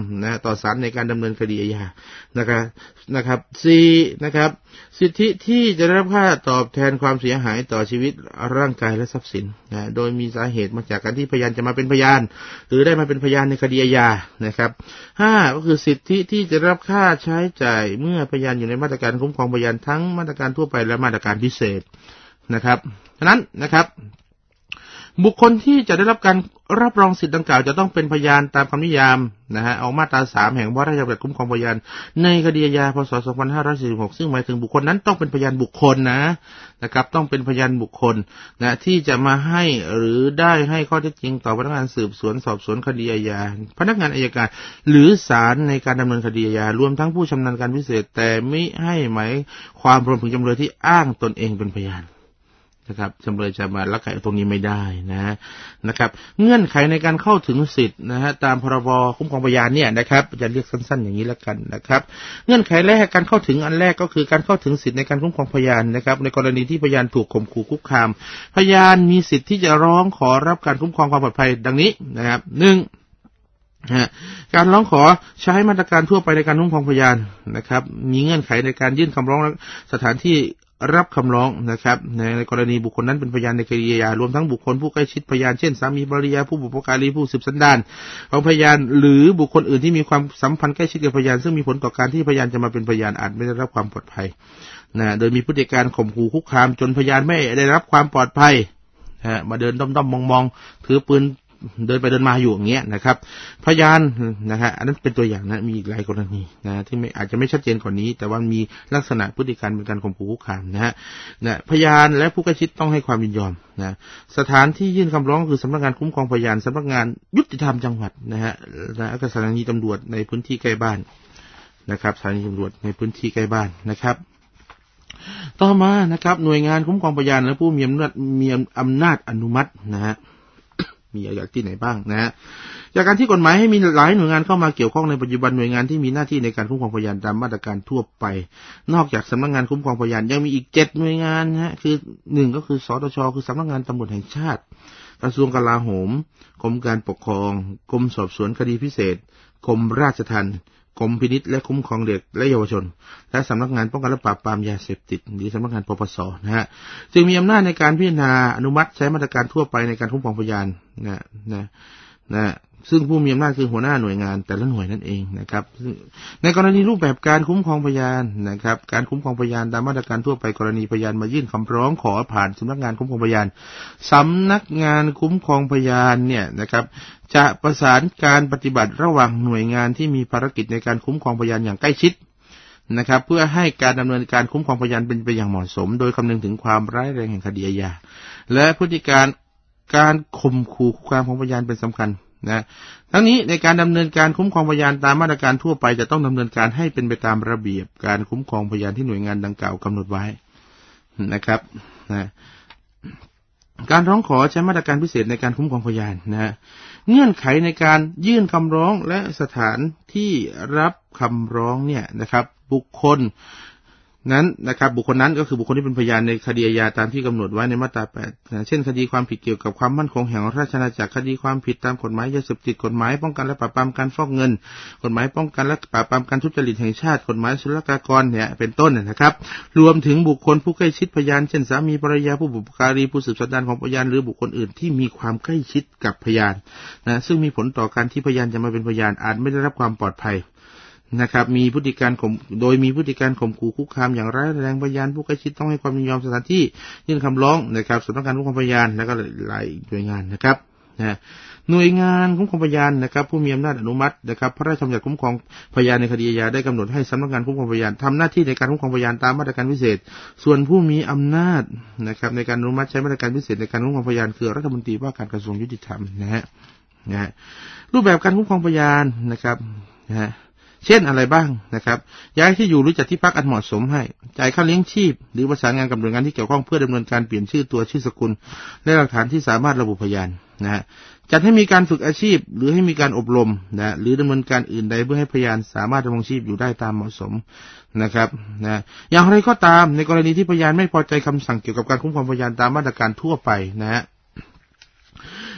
ต่อศาลในการดำเนินคดีอาญานะครับนะครับสี่นะครับสิทธิที่จะได้รับค่าตอบแทนความเสียหายต่อชีวิตร่างกายและทรัพย์สินนะโดยมีสาเหตุมาจากการที่พยานจะมาเป็นพยานหรือได้มาเป็นพยานในคดีอาญานะครับห้าก็คือสิทธิที่จะรับค่าใช้จ่ายเมื่อพยานอยู่ในมาตรการคุ้มครองพยานทั้งมาตรการทั่วไปและมาตรการพิเศษนะครับฉะนั้นนะครับบุคคลที่จะได้รับการรับรองสิทธิ์ดังกล่าวจะต้องเป็นพยานตามคำนิยามนะฮะออกมาตราสามแห่งพระราชบัญญัติคุ้มครองพยานในคดีอาญาพ.ศ. สองพันห้าร้อยสี่สิบหกซึ่งหมายถึงบุคคลนั้นต้องเป็นพยานบุคคลนะนะครับต้องเป็นพยานบุคคลนะที่จะมาให้หรือได้ให้ข้อเท็จจริงต่อพนักงานสืบสวนสอบสวนคดีอาญาพนักงานอัยการหรือศาลในการดำเนินคดีอาญารวมทั้งผู้ชำนาญการพิเศษแต่ไม่ให้หมายความรวมถึงจำเลยที่อ้างตนเองเป็นพยานนะครับจำเลยจะมาลักไก่ตรงนี้ไม่ได้นะนะครับเงื่อนไขในการเข้าถึงสิทธิ์นะฮะตามพรบคุ้มครองพยานเนี่ยนะครับจะเรียกสั้นๆอย่างนี้แล้วกันนะครับเงื่อนไขแรกการเข้าถึงอันแรกก็คือการเข้าถึงสิทธิ์ในการคุ้มครองพยานนะครับในกรณีที่พยานถูกข่มขู่คุกคามพยานมีสิทธิ์ที่จะร้องขอรับการคุ้มครองความปลอดภัยดังนี้นะครับหนึ่งการร้องขอใช้มาตรการทั่วไปในการคุ้มครองพยานนะครับมีเงื่อนไขในการยื่นคำร้องสถานที่รับคำร้องนะครับในกรณีบุคคลนั้นเป็นพยานในคดีอาญารวมทั้งบุคคลผู้ใกล้ชิดพยานเช่นสามีภรรยาผู้บุพการีผู้สืบสันดานของพยานหรือบุคคลอื่นที่มีความสัมพันธ์ใกล้ชิดกับพยานซึ่งมีผลต่อการที่พยานจะมาเป็นพยานอาจไม่ได้รับความปลอดภัยนะโดยมีพฤติการข่มขู่คุกคามจนพยานไม่ได้รับความปลอดภัยนะมาเดินด้อมๆมองๆถือปืนเดินไปเดินมาอยู่อย่างเงี้ยนะครับพยานนะฮะอันนั้นเป็นตัวอย่างนะมีอีกหลายกรณีนะที่ไม่อาจจะไม่ชัดเจนกว่านี้แต่ว่ามีลักษณะพฤติการเป็นการข่มขู่คุกคามนะฮะนะพยานและผู้ใกล้ชิดต้องให้ความยินยอมนะสถานที่ยื่นคำร้องคือสำนักงานคุ้มครองพยานสำนักงานยุติธรรมจังหวัดนะฮะและสถานีตำรวจในพื้นที่ใกล้บ้านนะครับสถานีตำรวจในพื้นที่ใกล้บ้านนะครับต่อมานะครับหน่วยงานคุ้มครองพยานและผู้มีอำนาจมีอำนาจอนุมัตินะฮะมีอย่างที่ไหนบ้างนะฮะจากการที่กฎหมายให้มีหลายหน่วยงานเข้ามาเกี่ยวข้องในปัจจุบันหน่วยงานที่มีหน้าที่ในการคุ้มครองพยานตามมาตรการทั่วไปนอกจากสำนักงานคุ้มครองพยานยังมีอีกเจ็ดหน่วยงานนะฮะคือหนึ่งก็คือสตชคือสำนักงานตำรวจแห่งชาติกระทรวงกลาโหมกรมการปกครองกรมสอบสวนคดีพิเศษกรมราชทัณฑ์กรมพินิจและคุ้มครองเด็กและเยาวชนและสำนักงานป้องกันและปราบปรามยาเสพติดหรือสำนักงานปปสนะฮะจึงมีอำนาจในการพิจารณาอนุมัติใช้มาตรการทั่วไปในการคุ้มครองพยานนะนะนะซึ่งผู้มีอำนาจคือหัวหน้าหน่วยงานแต่ละหน่วยนั่นเองนะครับในกรณีรูปแบบการคุ้มครองพยานนะครับการคุ้มครองพยานตามมาตรการทั่วไปกรณีพยานมายื่นคำร้องขอผ่านสำนักงานคุ้มครองพยานสำนักงานคุ้มครองพยานเนี่ยนะครับจะประสานการปฏิบัติระหว่างหน่วยงานที่มีภารกิจในการคุ้มครองพยานอย่างใกล้ชิดนะครับเพื่อให้การดำเนินการคุ้มครองพยานเป็นไปอย่างเหมาะสมโดยคำนึงถึงความร้ายแรงแห่งคดีอาญาและพฤติการการข่มขู่คุกคามของพยานเป็นสำคัญนะทั้งนี้ในการดำเนินการคุ้มครองพยานตามมาตรการทั่วไปจะต้องดำเนินการให้เป็นไปตามระเบียบการคุ้มครองพยานที่หน่วยงานดังกล่าวกำหนดไว้นะครับนะการร้องขอใช้มาตรการพิเศษในการคุ้มครองพยานนะฮะเงื่อนไขในการยื่นคำร้องและสถานที่รับคำร้องเนี่ยนะครับบุคคลนั้นนะครับบุคคลนั้นก็คือบุคคลที่เป็นพยานในคดีอาญาตามที่กำหนดไว้ในมาตราแปดนะเช่นคดีความผิดเกี่ยวกับความมั่นคงแห่งราชอาณาจักรคดีความผิดตามกฎหมายยาเสพติดกฎหมายป้องกันและปราบปรามการฟอกเงินกฎหมายป้องกันและปราบปรามการทุจริตแห่งชาติกฎหมายศุลกากรเนี่ยเป็นต้นนะครับรวมถึงบุคคลผู้ใกล้ชิดพยานเช่นสามีภรรยาผู้บุพการีผู้สืบสันดานของพยานหรือบุคคลอื่นที่มีความใกล้ชิดกับพยานนะซึ่งมีผลต่อการที่พยานจะมาเป็นพยานอาจไม่ได้รับความปลอดภัยนะครับมีพฤติการข่มโดยมีพฤติการข่มขู่คุกคามอย่างร้ายแรงพยานผู้ใกล้ชิดต้องให้ความยินยอมสถานที่ยื่นคำร้องนะครับสำนักงานคุ้มครองพยานแล้วก็หลายหน่วยงานนะครับนะหน่วยงานคุ้มครองพยานนะครับผู้มีอำนาจอนุมัตินะครับพระราชบัญญัติคุ้มครองพยานในคดีอาญาได้กำหนดให้สำนักงานคุ้มครองพยานทำหน้าที่ในการคุ้มครองพยานตามมาตรการพิเศษส่วนผู้มีอำนาจนะครับในการอนุมัติใช้มาตรการพิเศษในการคุ้มครองพยานคือรัฐมนตรีว่าการกระทรวงยุติธรรมนะฮะนะรูปแบบการคุ้มครองพยานนะครับนะฮะเช่นอะไรบ้างนะครับย้ายที่อยู่หรือจัดที่พักอันเหมาะสมให้จ่ายค่าเลี้ยงชีพหรือประสานงานกับหน่วยงานที่เกี่ยวข้องเพื่อดำเนินการเปลี่ยนชื่อตัวชื่อสกุลและหลักฐานที่สามารถระบุพยานนะฮะจัดให้มีการฝึกอาชีพหรือให้มีการอบรมนะหรือดำเนินการอื่นใดเพื่อให้พยานสามารถดำรงชีพอยู่ได้ตามเหมาะสมนะครับนะอย่างไรก็ตามในกรณีที่พยานไม่พอใจคำสั่งเกี่ยวกับการคุ้มครองพยานตามมาตรการทั่วไปนะฮะ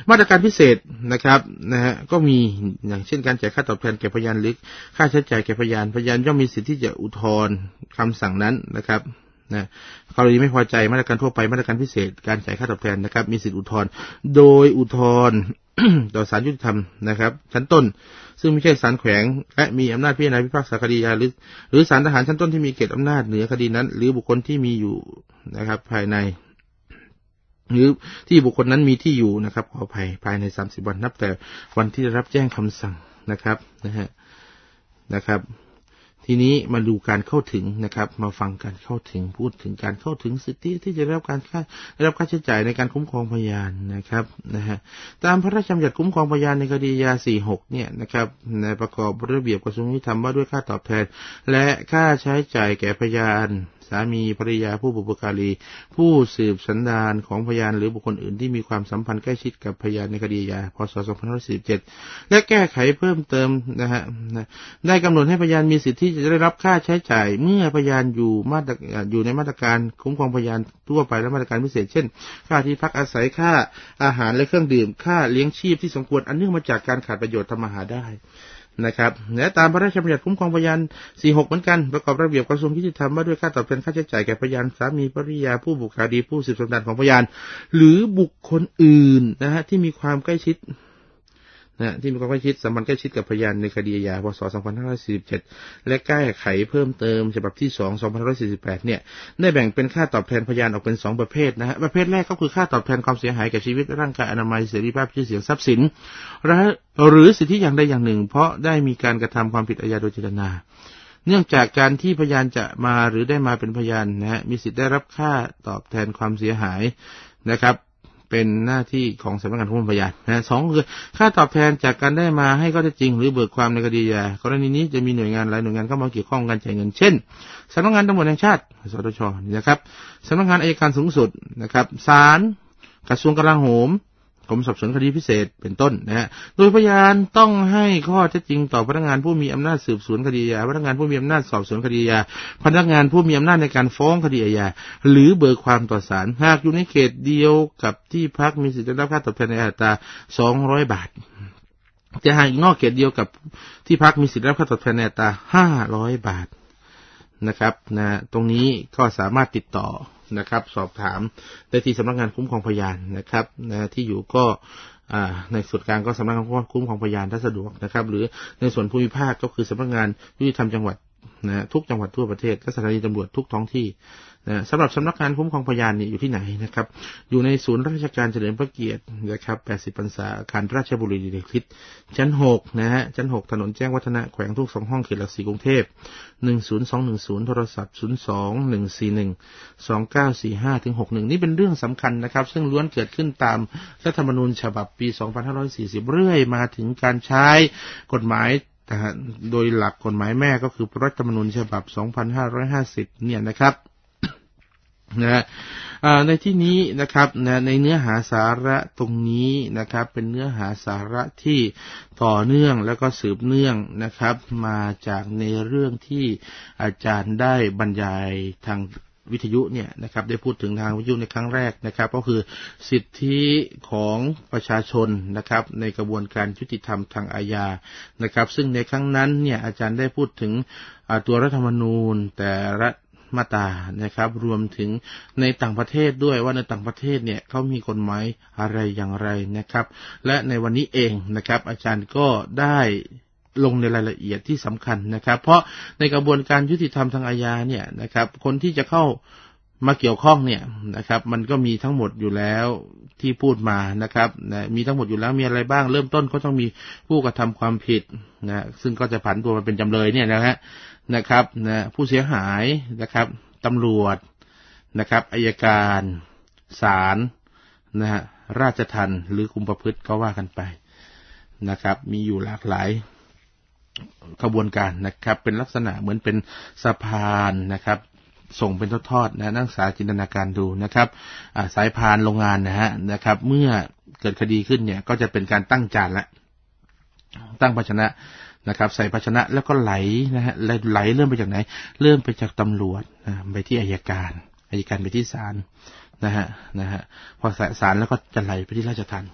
มาตรการพิเศษนะครับนะฮะก็มีอย่างเช่นการจ่ายค่าตอบแทนแก่พยานหรือค่าใช้จ่ายแก่พยานพยานย่อมมีสิทธิที่จะอุทธรณ์คำสั่งนั้นนะครับนะกรณีไม่พอใจมาตรการทั่วไปมาตรการพิเศษการจ่ายค่าตอบแทนนะครับมีสิทธิอุทธรณ์โดยอุทธรณ์ ต่อศาลยุติธรรมนะครับชั้นต้นซึ่งไม่ใช่ศาลแขวงและมีอำนาจพิจารณาพิพากษาคดียาหรือหรือศาลทหารชั้นต้นที่มีเขตอำนาจเหนือคดีนั้นหรือบุคคลที่มีอยู่นะครับภายในหรือที่บุคคลนั้นมีที่อยู่นะครับขออภัยภายในสามสิบวันนับแต่วันที่ได้รับแจ้งคำสั่งนะครับนะฮะนะครับทีนี้มาดูการเข้าถึงนะครับมาฟังการเข้าถึงพูดถึงการเข้าถึงสิทธิที่จะได้รับการค่าได้รับค่าใช้จ่ายในการคุ้มครองพยานนะครับนะฮะตามพระราชบัญญัติคุ้มครองพยานในคดียาสี่สิบหกเนี่ยนะครับในประกอบระเบียบกระทรวงยุติธรรมว่าด้วยค่าตอบแทนและค่าใช้จ่ายแก่พยานสามีภรรยาผู้บุพการีผู้สืบสันดานของพยานหรือบุคคลอื่นที่มีความสัมพันธ์ใกล้ชิดกับพยานในคดียาพ.ศ. สองพันห้าร้อยสี่สิบเจ็ดและแก้ไขเพิ่มเติมนะฮะได้กำหนดให้พยานมีสิทธิจะได้รับค่าใช้จ่ายเมื่อพยานอยู่มาตรอยู่ในมาตรการคุ้มครองพยานทั่วไปและมาตรการพิเศษเช่นค่าที่พักอาศัยค่าอาหารและเครื่องดื่มค่าเลี้ยงชีพที่สมควรอันเนื่องมาจากการขาดประโยชน์ทำมาหาได้นะครับและตามพระราชบัญญัติคุ้มครองพยานสี่สิบหกเหมือนกันประกอบระเบียบกระทรวงยุติธรรมว่าด้วยค่าตอบแทนค่าใช้จ่ายแก่พยานสามีภรรยาผู้บุพการีผู้สืบสันดานของพยานหรือบุคคลอื่นนะฮะที่มีความใกล้ชิดนะที่มีความใกล้ชิดสัมพันธ์ใกล้ชิดกับพยานในคดีอาญาพ.ศ. สองพันห้าร้อยสี่สิบเจ็ดและแก้ไขเพิ่มเติมฉบับที่สอง สองพันห้าร้อยสี่สิบแปดเนี่ยได้แบ่งเป็นค่าตอบแทนพยานออกเป็นสองประเภทนะฮะประเภทแรกก็คือค่าตอบแทนความเสียหายแก่ชีวิตร่างกายอนามัยเสรีภาพชื่อเสียงทรัพย์สินหรือสิทธิอย่างใดอย่างหนึ่งเพราะได้มีการกระทำความผิดอาญาโดยเจตนาเนื่องจากการที่พยานจะมาหรือได้มาเป็นพยานนะฮะมีสิทธิได้รับค่าตอบแทนความเสียหายนะครับเป็นหน้าที่ของสำนักงานคุ้มครองพยานนะสองคือค่าตอบแทนจากการได้มาให้ข้อเท็จจริงหรือเบิกความในคดีอาญากรณีนี้จะมีหน่วยงานหลายหน่วยงานเข้ามาเกี่ยวข้องกันจ่ายเงินเช่นสำนักงานตำรวจแห่งชาติสตชนะครับสำนักงานอัยการสูงสุดนะครับศาลกระทรวงกลาโหมกรมสอบสวนคดีพิเศษเป็นต้นนะฮะโดยพยานต้องให้ข้อเท็จจริงต่อพนักงานผู้มีอำนาจสืบสวนคดีอาญาพนักงานผู้มีอำนาจสอบสวนคดีอาญาพนักงานผู้มีอำนาจในการฟ้องคดีอาญาหรือเบิกความต่อศาลหากอยู่ในเขตเดียวกับที่พักมีสิทธิได้รับค่าตอบแทนในอัตราสองร้อยบาทแต่หากอยู่นอกเขตเดียวกับที่พักมีสิทธิได้รับค่าตอบแทนในอัตราห้าร้อยบาทนะครับนะตรงนี้ก็สามารถติดต่อนะครับสอบถามได้ที่สำนักงานคุ้มครองพยานนะครับนะที่อยู่ก็ในส่วนกลางก็สำนักงานคุ้มครองพยานถ้าสะดวกนะครับหรือในส่วนภูมิภาคก็คือสำนักงานยุติธรรมจังหวัดนะทุกจังหวัดทั่วประเทศและสถานีตำรวจทุกท้องที่นะสำหรับสำนักงานคุ้มครองพยานนี่อยู่ที่ไหนนะครับอยู่ในศูนย์ราชการเฉลิมพระเกียรตินะครับแปดสิบพรรษาอาคารราชบุรีดิเรกฤทธิ์ชั้นหกนะฮะชั้นหกถนนแจ้งวัฒนะแขวงทุ่งสองห้องเขตหลักสี่กรุงเทพหนึ่งศูนย์สองหนึ่งศูนย์โทรศัพท์ศูนย์สอง หนึ่งสี่หนึ่ง สองเก้าสี่ห้าถึงหกสิบเอ็ดนี่เป็นเรื่องสำคัญนะครับซึ่งล้วนเกิดขึ้นตามรัฐธรรมนูญฉบับปีสองพันห้าร้อยสี่สิบเรื่อยมาถึงการใช้กฎหมายโดยหลักกฎหมายแม่ก็คือรัฐธรรมนูญฉบับสองพันห้าร้อยห้าสิบเนี่ยนะครับนะในที่นี้นะครับนะในเนื้อหาสาระตรงนี้นะครับเป็นเนื้อหาสาระที่ต่อเนื่องแล้วก็สืบเนื่องนะครับมาจากในเรื่องที่อาจารย์ได้บรรยายทางวิทยุเนี่ยนะครับได้พูดถึงทางวิทยุในครั้งแรกนะครับก็คือสิทธิของประชาชนนะครับในกระบวนการยุติธรรมทางอาญานะครับซึ่งในครั้งนั้นเนี่ยอาจารย์ได้พูดถึงตัวรัฐธรรมนูญแต่ละมาตรานะครับรวมถึงในต่างประเทศด้วยว่าในต่างประเทศเนี่ยเขามีกฎหมายอะไรอย่างไรนะครับและในวันนี้เองนะครับอาจารย์ก็ได้ลงในรายละเอียดที่สำคัญนะครับเพราะในกระบวนการยุติธรรมทางอาญาเนี่ยนะครับคนที่จะเข้ามาเกี่ยวข้องเนี่ยนะครับมันก็มีทั้งหมดอยู่แล้วที่พูดมานะครับนะมีทั้งหมดอยู่แล้วมีอะไรบ้างเริ่มต้นก็ต้องมีผู้กระทำความผิดนะซึ่งก็จะผันตัวมาเป็นจำเลยเนี่ยนะฮะนะครับนะผู้เสียหายนะครับตำรวจนะครับอัยการศาลนะฮะราชทัณฑ์หรือคุมประพฤติก็ว่ากันไปนะครับมีอยู่หลากหลายกระบวนการนะครับเป็นลักษณะเหมือนเป็นสะพานนะครับส่งเป็นทอดๆนะนักศึกษาจินตนาการดูนะครับสายพานโรงงานนะฮะนะครับเมื่อเกิดคดีขึ้นเนี่ยก็จะเป็นการตั้งจานละตั้งภาชนะนะครับใส่ภาชนะแล้วก็ไหลนะฮะไหลเริ่มไปจากไหนเริ่มไปจากตำรวจนะไปที่อัยการอัยการไปที่ศาลนะฮะนะฮะพอศาลแล้วก็จะไหลไปที่ราชทัณฑ์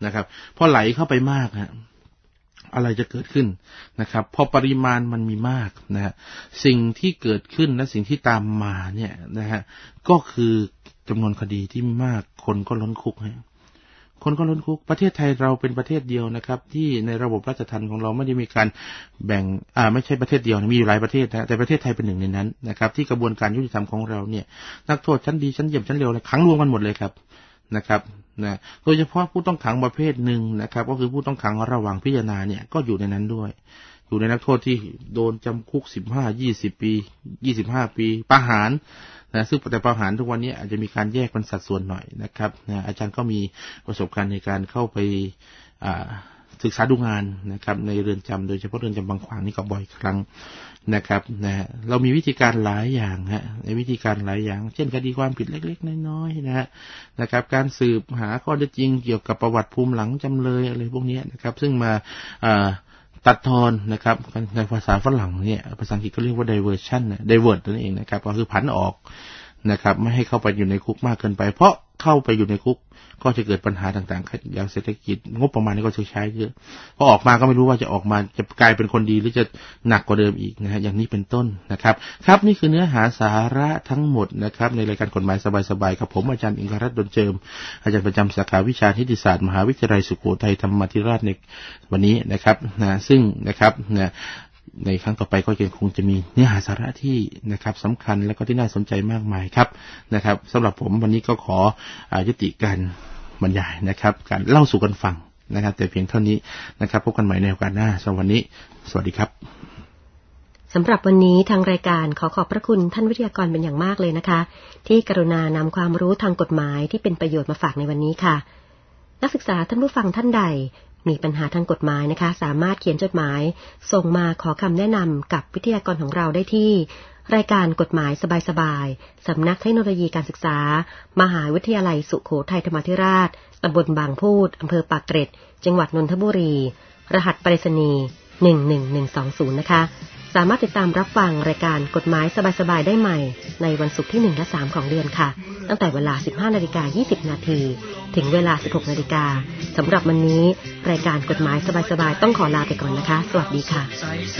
นะครับพอไหลเข้าไปมากฮะอะไรจะเกิดขึ้นนะครับพอปริมาณมันมีมากนะฮะสิ่งที่เกิดขึ้นและสิ่งที่ตามมาเนี่ยนะฮะก็คือจำนวนคดีที่มีมากคนก็ล้นคุกฮะคนก็ล้นคุกประเทศไทยเราเป็นประเทศเดียวนะครับที่ในระบบราชทัณฑ์ของเราไม่ได้มีการแบ่งอ่าไม่ใช่ประเทศเดียวมีอยู่หลายประเทศนะแต่ประเทศไทยเป็นหนึ่งในนั้นนะครับที่กระบวนการยุติธรรมของเราเนี่ยนักโทษชั้นดีชั้นเยี่ยมชั้นเลวขังรวมกันหมดเลยครับนะครับนะโดยเฉพาะผู้ต้องขังประเภทหนึ่งนะครับก็คือผู้ต้องขังระหว่างพิจารณาเนี่ยก็อยู่ในนั้นด้วยอยู่ในนักโทษที่โดนจำคุกสิบห้า ยี่สิบปียี่สิบห้าปีประหารนะซึ่งแต่ประหารทุกวันนี้อาจจะมีการแยกเป็นสัดส่วนหน่อยนะครับนะอาจารย์ก็มีประสบการณ์ในการเข้าไปศึกษาดูงานนะครับในเรือนจำโดยเฉพาะเรือนจำบางขวางนี่ก็บ่อยครั้งนะครับนะเรามีวิธีการหลายอย่างฮะในวิธีการหลายอย่างเช่นคดีความผิดเล็กๆน้อยๆนะฮะนะครับการสืบหาข้อเท็จจริงเกี่ยวกับประวัติภูมิหลังจำเลยอะไรพวกนี้นะครับซึ่งมาตัดทอนนะครับในภาษาฝรั่งเนี่ยภาษาอังกฤษก็เรียกว่า diversion นะ divert นั่นเองนะครับก็คือผันออกนะครับไม่ให้เข้าไปอยู่ในคุกมากเกินไปเพราะเข้าไปอยู่ในคุกก็จะเกิดปัญหาต่างๆอย่างเศรษฐกิจงบประมาณนี่ก็ใช้ใช้เยอะพอออกมาก็ไม่รู้ว่าจะออกมาจะกลายเป็นคนดีหรือจะหนักกว่าเดิมอีกนะฮะอย่างนี้เป็นต้นนะครับครับนี่คือเนื้อหาสาระทั้งหมดนะครับในรายการกฎหมายสบายๆกับผมอาจารย์อิงครัตน์ดลเจิมอาจารย์ประจำสาขาวิชานิติศาสตร์มหาวิทยาลัยสุโขทัยธรรมาธิราชในวันนี้นะครับนะซึ่งนะครับนะในครั้งต่อไปก็ยังคงจะมีเนื้อหาสาระที่นะครับสำคัญและก็ที่น่าสนใจมากมายครับนะครับสำหรับผมวันนี้ก็ขอยุติการบรรยายนะครับการเล่าสู่กันฟังนะครับแต่เพียงเท่านี้นะครับพบกันใหม่ในโอกาสหน้าสำหรับวันนี้สวัสดีครับสำหรับวันนี้ทางรายการขอขอบพระคุณท่านวิทยากรเป็นอย่างมากเลยนะคะที่กรุณานำความรู้ทางกฎหมายที่เป็นประโยชน์มาฝากในวันนี้ค่ะนักศึกษาท่านผู้ฟังท่านใดมีปัญหาทางกฎหมายนะคะสามารถเขียนจดหมายส่งมาขอคำแนะนำกับวิทยากรของเราได้ที่รายการกฎหมายสบายๆสำนักเทคโนโลยีการศึกษามหาวิทยาลัยสุโขทัยธรรมาธิราชตำบลบางพูดอำเภอปากเกร็ดจังหวัดนนทบุรีรหัสไปรษณีย์หนึ่งหนึ่งหนึ่งสองศูนย์นะคะสามารถติดตามรับฟังรายการกฎหมายสบายๆได้ใหม่ในวันศุกร์ที่หนึ่งและสามของเดือนค่ะตั้งแต่เวลา สิบห้านาฬิกายี่สิบนาทีถึงเวลา สิบหกนาฬิกาสำหรับวันนี้รายการกฎหมายสบายๆต้องขอลาไปก่อนนะคะสวัสดีค่ะ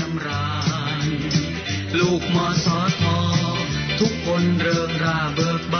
ลูกมสททุกคนเริงร่าเบิก